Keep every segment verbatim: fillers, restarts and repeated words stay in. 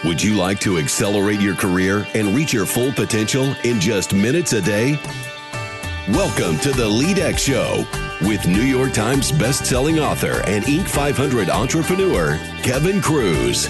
Would you like to accelerate your career and reach your full potential in just minutes a day? Welcome to the LeadX Show with New York Times best-selling author and Inc five hundred entrepreneur, Kevin Kruse.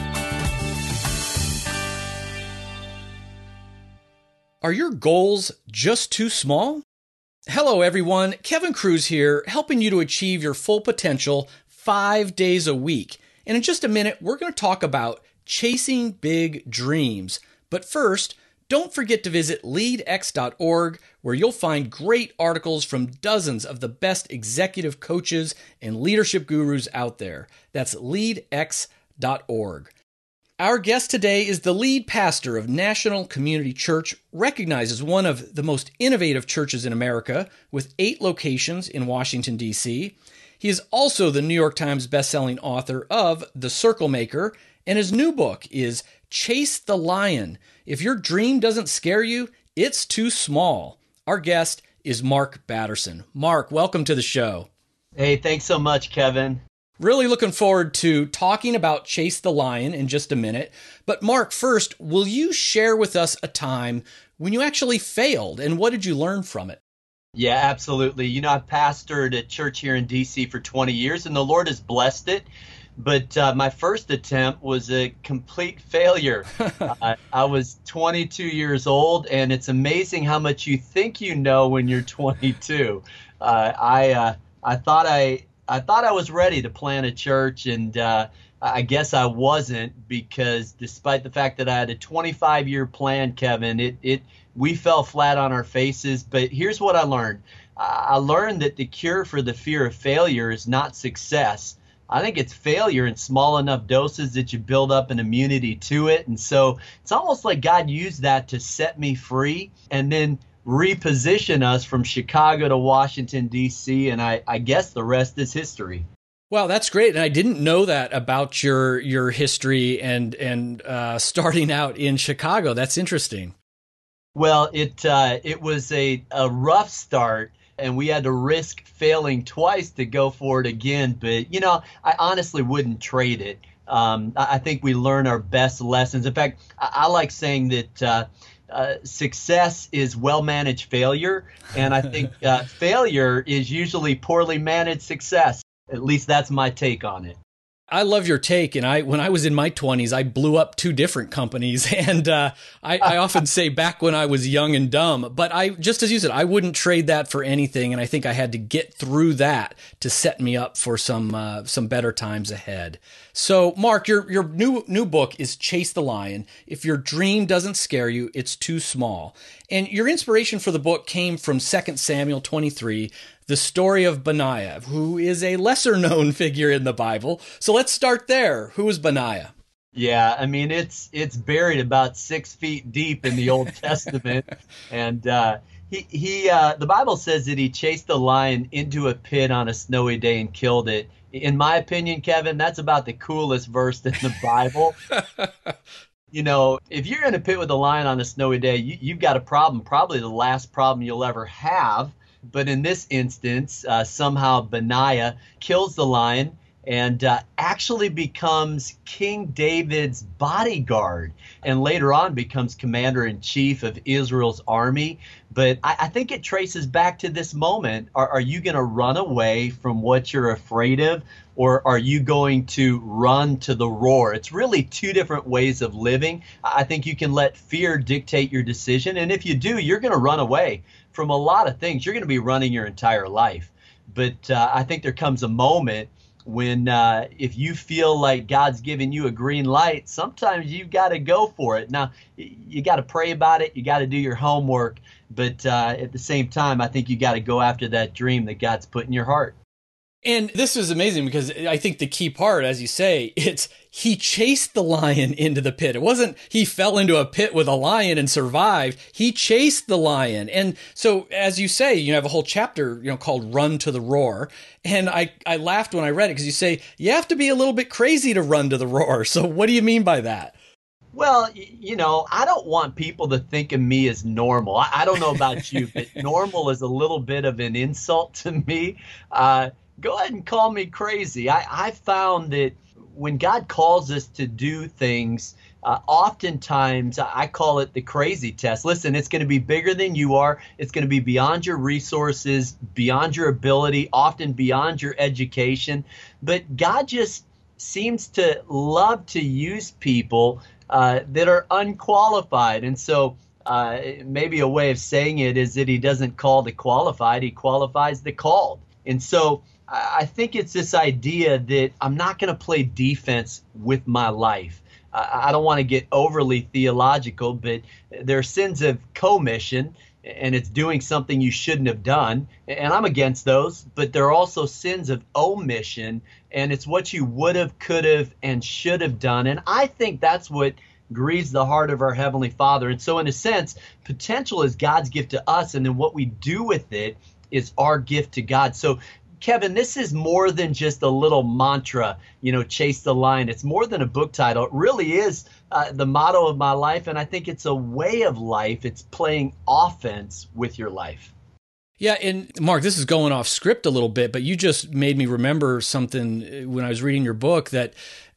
Are your goals just too small? Hello, everyone. Kevin Kruse here, helping you to achieve your full potential five days a week. And in just a minute, we're going to talk about chasing big dreams. But first, don't forget to visit lead x dot org, where you'll find great articles from dozens of the best executive coaches and leadership gurus out there. That's lead x dot org. Our guest today is the lead pastor of National Community Church, recognized as one of the most innovative churches in America, with eight locations in Washington, D C He is also the New York Times bestselling author of The Circle Maker, and his new book is Chase the Lion. If your dream doesn't scare you, it's too small. Our guest is Mark Batterson. Mark, welcome to the show. Hey, thanks so much, Kevin. Really looking forward to talking about Chase the Lion in just a minute. But Mark, first, will you share with us a time when you actually failed, and what did you learn from it? Yeah, absolutely. You know, I've pastored a church here in D C for twenty years, and the Lord has blessed it. But uh, my first attempt was a complete failure. uh, I was twenty-two years old, and it's amazing how much you think you know when you're twenty-two. Uh, I uh, I thought I I thought I was ready to plant a church, and uh, I guess I wasn't, because despite the fact that I had a twenty-five year plan, Kevin, it it we fell flat on our faces. But here's what I learned. I learned that the cure for the fear of failure is not success. I think it's failure in small enough doses that you build up an immunity to it. And so it's almost like God used that to set me free and then reposition us from Chicago to Washington, D C. And I, I guess the rest is history. Wow, that's great. And I didn't know that about your your history and, and uh, starting out in Chicago. That's interesting. Well, it uh, it was a, a rough start. And we had to risk failing twice to go for it again. But, you know, I honestly wouldn't trade it. Um, I think we learn our best lessons. In fact, I, I like saying that uh, uh, success is well-managed failure. And I think uh, failure is usually poorly managed success. At least that's my take on it. I love your take. And I, when I was in my twenties, I blew up two different companies. And uh, I, I often say back when I was young and dumb, but I, just as you said, I wouldn't trade that for anything. And I think I had to get through that to set me up for some uh, some better times ahead. So, Mark, your your new new book is Chase the Lion. If your dream doesn't scare you, it's too small. And your inspiration for the book came from Second Samuel twenty-three, the story of Benaiah, who is a lesser-known figure in the Bible. So let's start there. Who is Benaiah? Yeah, I mean, it's it's buried about six feet deep in the Old Testament. And uh, he, he uh, the Bible says that he chased the lion into a pit on a snowy day and killed it. In my opinion, Kevin, that's about the coolest verse in the Bible. You know, if you're in a pit with a lion on a snowy day, you, you've got a problem, probably the last problem you'll ever have. But in this instance, uh, somehow Benaiah kills the lion and uh, actually becomes King David's bodyguard, and later on becomes commander-in-chief of Israel's army. But I, I think it traces back to this moment. Are, are you going to run away from what you're afraid of, or are you going to run to the roar? It's really two different ways of living. I think you can let fear dictate your decision, and if you do, you're going to run away from a lot of things. You're going to be running your entire life. But uh, I think there comes a moment when uh, if you feel like God's giving you a green light, sometimes you've got to go for it. Now, you got to pray about it. You got to do your homework. But uh, at the same time, I think you got to go after that dream that God's put in your heart. And this is amazing because I think the key part, as you say, it's he chased the lion into the pit. It wasn't he fell into a pit with a lion and survived. He chased the lion. And so, as you say, you have a whole chapter, you know, called Run to the Roar. And I, I laughed when I read it because you say you have to be a little bit crazy to run to the roar. So what do you mean by that? Well, you know, I don't want people to think of me as normal. I, I don't know about you, but normal is a little bit of an insult to me. Uh, go ahead and call me crazy. I, I found that when God calls us to do things, uh, oftentimes I call it the crazy test. Listen, it's going to be bigger than you are. It's going to be beyond your resources, beyond your ability, often beyond your education. But God just seems to love to use people uh, that are unqualified. And so uh, maybe a way of saying it is that he doesn't call the qualified, he qualifies the called. And so I think it's this idea that I'm not going to play defense with my life. I don't want to get overly theological, but there are sins of commission, and it's doing something you shouldn't have done. And I'm against those, but there are also sins of omission, and it's what you would have, could have, and should have done. And I think that's what grieves the heart of our Heavenly Father. And so in a sense, potential is God's gift to us, and then what we do with it is our gift to God. So Kevin, this is more than just a little mantra, you know, chase the lion. It's more than a book title. It really is uh, the motto of my life, and I think it's a way of life. It's playing offense with your life. Yeah, and Mark, this is going off script a little bit, but you just made me remember something when I was reading your book that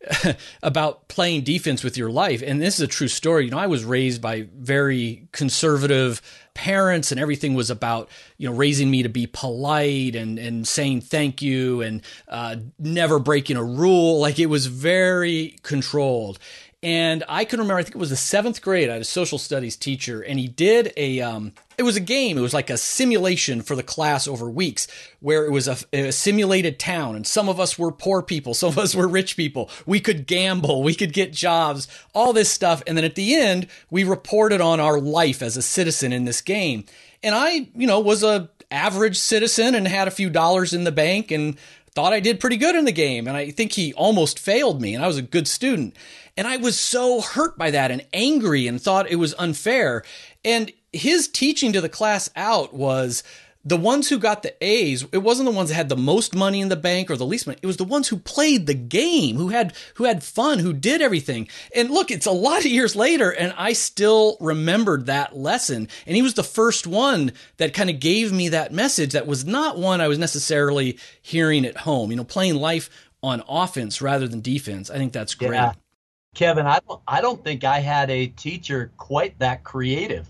about playing defense with your life. And this is a true story. You know, I was raised by very conservative parents, and everything was about, you know, raising me to be polite and, and saying thank you and uh, never breaking a rule. Like, it was very controlled. And I can remember, I think it was the seventh grade, I had a social studies teacher, and he did a, um, it was a game. It was like a simulation for the class over weeks, where it was a, a simulated town, and some of us were poor people, some of us were rich people. We could gamble, we could get jobs, all this stuff. And then at the end, we reported on our life as a citizen in this game. And I, you know, was a average citizen and had a few dollars in the bank and thought I did pretty good in the game. And I think he almost failed me, and I was a good student. And I was so hurt by that and angry and thought it was unfair. And his teaching to the class out was the ones who got the A's, it wasn't the ones that had the most money in the bank or the least money. It was the ones who played the game, who had who had fun, who did everything. And look, it's a lot of years later, and I still remembered that lesson. And he was the first one that kind of gave me that message that was not one I was necessarily hearing at home. You know, playing life on offense rather than defense. I think that's great. Yeah. Kevin, I don't, I don't think I had a teacher quite that creative.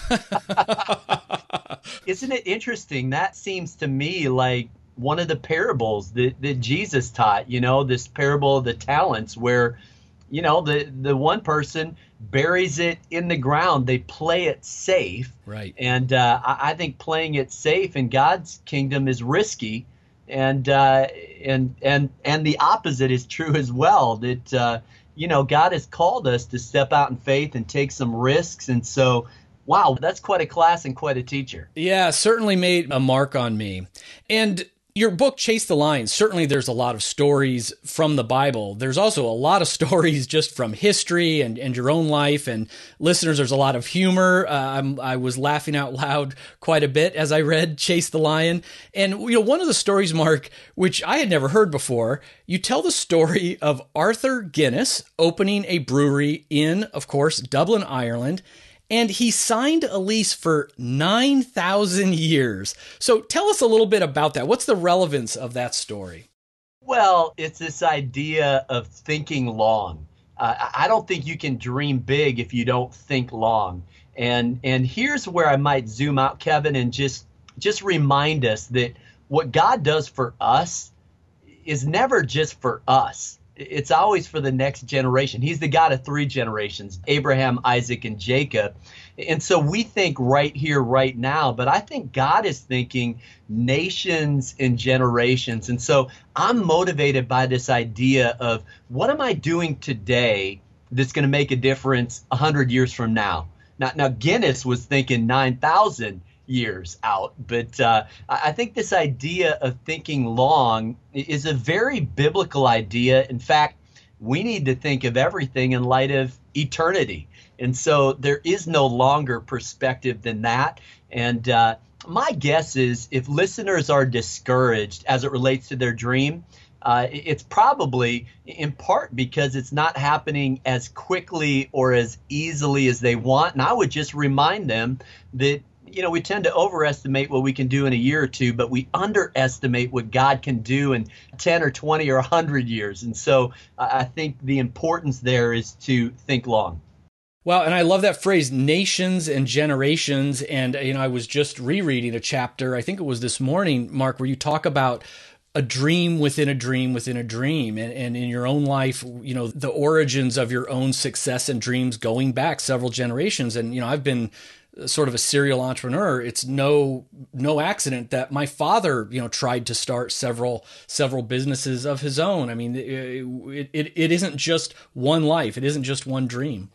Isn't it interesting? That seems to me like one of the parables that, that Jesus taught, you know, this parable of the talents, where, you know, the, the one person buries it in the ground. They play it safe. Right. And uh, I, I think playing it safe in God's kingdom is risky. And uh, and and and the opposite is true as well, that uh, you know, God has called us to step out in faith and take some risks. And so, wow, that's quite a class and quite a teacher. Yeah, certainly made a mark on me. And your book, Chase the Lion, certainly there's a lot of stories from the Bible. There's also a lot of stories just from history and, and your own life. And listeners, there's a lot of humor. Uh, I'm, I was laughing out loud quite a bit as I read Chase the Lion. And, you know, one of the stories, Mark, which I had never heard before, you tell the story of Arthur Guinness opening a brewery in, of course, Dublin, Ireland. And he signed a lease for nine thousand years. So tell us a little bit about that. What's the relevance of that story? Well, it's this idea of thinking long. Uh, I don't think you can dream big if you don't think long. And and here's where I might zoom out, Kevin, and just just remind us that what God does for us is never just for us. It's always for the next generation. He's the God of three generations, Abraham, Isaac, and Jacob. And so we think right here, right now, but I think God is thinking nations and generations. And so I'm motivated by this idea of, what am I doing today that's going to make a difference one hundred years from now? Now, now Guinness was thinking nine thousand years out. But uh, I think this idea of thinking long is a very biblical idea. In fact, we need to think of everything in light of eternity. And so there is no longer perspective than that. And uh, my guess is, if listeners are discouraged as it relates to their dream, uh, it's probably in part because it's not happening as quickly or as easily as they want. And I would just remind them that, you know, we tend to overestimate what we can do in a year or two, but we underestimate what God can do in ten or twenty or one hundred years. And so I think the importance there is to think long. Well, and I love that phrase, nations and generations. And, you know, I was just rereading a chapter, I think it was this morning, Mark, where you talk about a dream within a dream within a dream. And, and in your own life, you know, the origins of your own success and dreams going back several generations. And, you know, I've been sort of a serial entrepreneur. It's no no accident that my father, you know, tried to start several several businesses of his own. I mean, it, it, it isn't just one life. It isn't just one dream.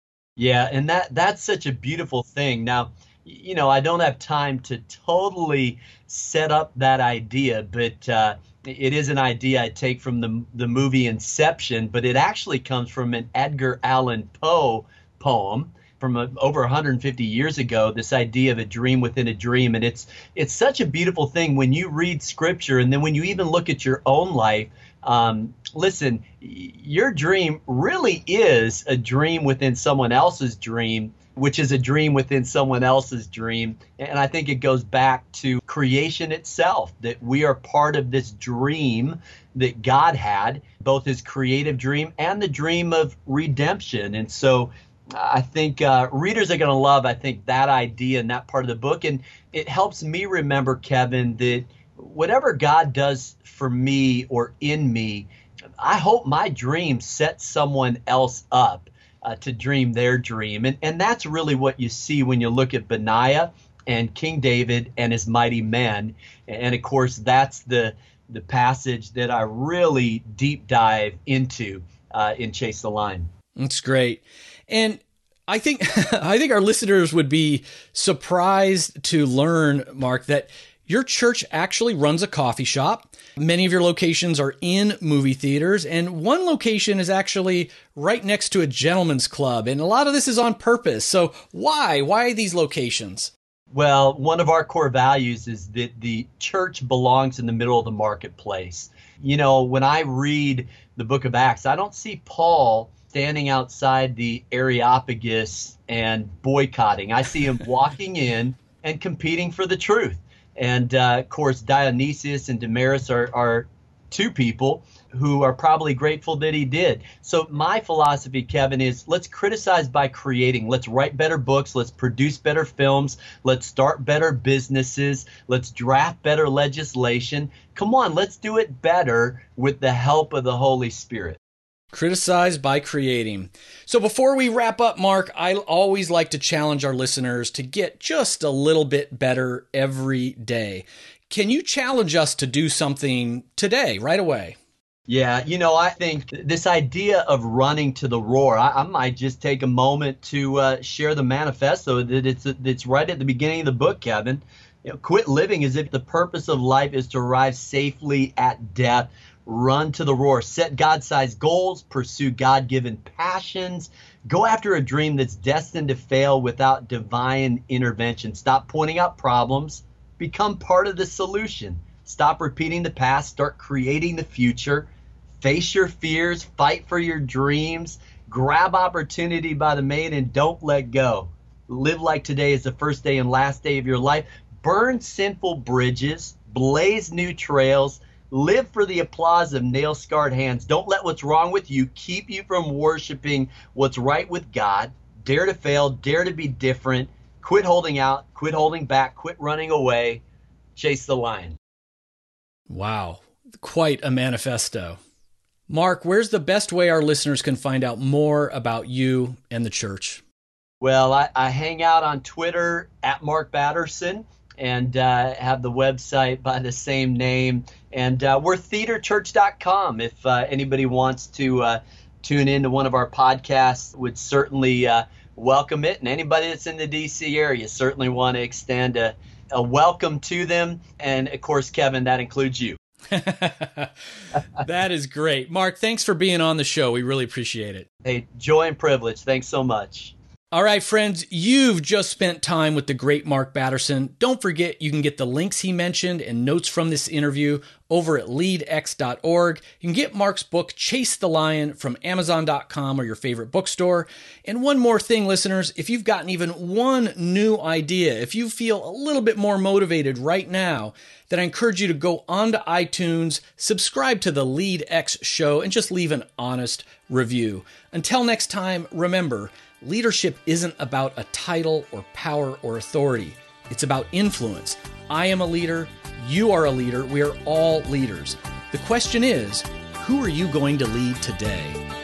Yeah, and that that's such a beautiful thing. Now, you know, I don't have time to totally set up that idea, but uh, it is an idea I take from the the movie Inception, but it actually comes from an Edgar Allan Poe poem from a, over one hundred fifty years ago, this idea of a dream within a dream. And it's it's such a beautiful thing when you read scripture, and then when you even look at your own life. Um, listen, your dream really is a dream within someone else's dream, which is a dream within someone else's dream. And I think it goes back to creation itself, that we are part of this dream that God had, both his creative dream and the dream of redemption. And so I think uh, readers are going to love, I think, that idea and that part of the book. And it helps me remember, Kevin, that whatever God does for me or in me, I hope my dream sets someone else up uh, to dream their dream. And, and that's really what you see when you look at Benaiah and King David and his mighty men. And of course, that's the, the passage that I really deep dive into uh, in Chase the Lion. That's great. And I think I think our listeners would be surprised to learn, Mark, that your church actually runs a coffee shop. Many of your locations are in movie theaters, and one location is actually right next to a gentleman's club. And a lot of this is on purpose. So why? Why these locations? Well, one of our core values is that the church belongs in the middle of the marketplace. You know, when I read the book of Acts, I don't see Paul standing outside the Areopagus and boycotting. I see him walking in and competing for the truth. And, uh, of course, Dionysius and Damaris are, are two people who are probably grateful that he did. So my philosophy, Kevin, is let's criticize by creating. Let's write better books. Let's produce better films. Let's start better businesses. Let's draft better legislation. Come on, let's do it better with the help of the Holy Spirit. Criticize by creating. So before we wrap up, Mark, I always like to challenge our listeners to get just a little bit better every day. Can you challenge us to do something today, right away? Yeah, you know, I think this idea of running to the roar, I, I might just take a moment to uh, share the manifesto that it's it's right at the beginning of the book, Kevin. You know, quit living as if the purpose of life is to arrive safely at death. Run to the roar, set God-sized goals, pursue God-given passions, go after a dream that's destined to fail without divine intervention. Stop pointing out problems, become part of the solution. Stop repeating the past, start creating the future. Face your fears, fight for your dreams, grab opportunity by the main and don't let go. Live like today is the first day and last day of your life. Burn sinful bridges, blaze new trails. Live for the applause of nail-scarred hands. Don't let what's wrong with you keep you from worshiping what's right with God. Dare to fail. Dare to be different. Quit holding out. Quit holding back. Quit running away. Chase the lion. Wow. Quite a manifesto. Mark, where's the best way our listeners can find out more about you and the church? Well, I, I hang out on Twitter at Mark Batterson. And uh, have the website by the same name. And uh, we're theater church dot com. If uh, anybody wants to uh, tune in to one of our podcasts, would certainly uh, welcome it. And anybody that's in the D C area, certainly want to extend a, a welcome to them. And, of course, Kevin, that includes you. That is great. Mark, thanks for being on the show. We really appreciate it. Hey, joy and privilege. Thanks so much. All right, friends, you've just spent time with the great Mark Batterson. Don't forget, you can get the links he mentioned and notes from this interview over at lead x dot org. You can get Mark's book, Chase the Lion, from amazon dot com or your favorite bookstore. And one more thing, listeners, if you've gotten even one new idea, if you feel a little bit more motivated right now, then I encourage you to go onto iTunes, subscribe to the Lead X Show, and just leave an honest review. Until next time, remember, leadership isn't about a title or power or authority. It's about influence. I am a leader. You are a leader. We are all leaders. The question is, who are you going to lead today?